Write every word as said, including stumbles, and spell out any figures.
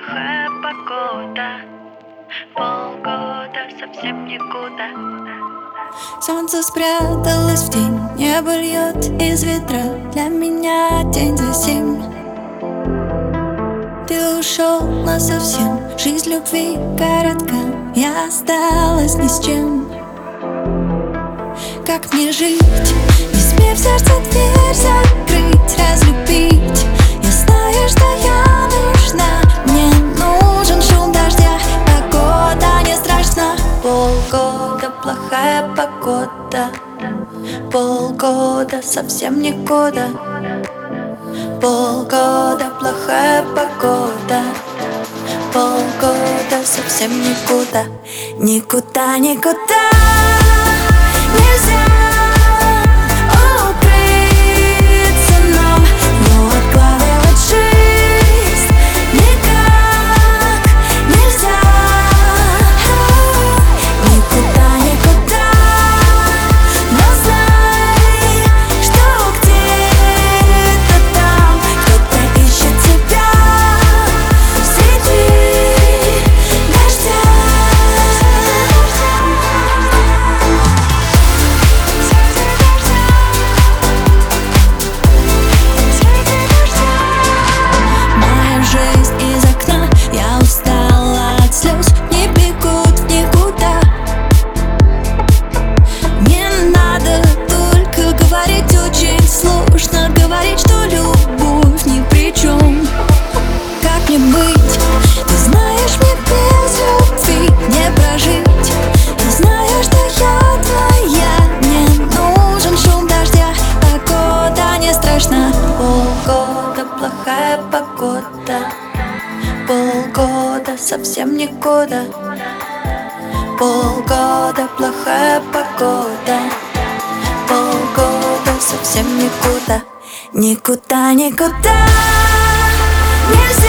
плохая погода, полгода совсем никуда. Солнце спряталось в тень, небо льет из ведра. Для меня день за семь. Ты ушел насовсем, жизнь любви коротка, я осталась ни с чем. Как мне жить, не смей в сердце дверь закрыть, разлюбить? Я знаю, что я нужна, мне нужен шум дождя. Погода не страшна, полгода плохая погода, полгода совсем никуда. Полгода плохая погода, полгода совсем никуда. Никуда, никуда нельзя укрыться нам, но откладывать жизнь никак нельзя. Никуда, никуда, но знай, что где-то там кто-то ищет тебя среди дождя. Моя жизнь из окна, я устала от слез, не бегут в никуда. Не надо только говорить, очень сложно говорить, что любовь ни при чем. Как мне быть? Ты знаешь, мне без любви не прожить. Я знаю, что я твоя, мне нужен шум дождя. Погода не страшна, полгода плохая погода, полгода совсем никуда. Полгода плохая погода, полгода совсем никуда. Никуда, никуда нельзя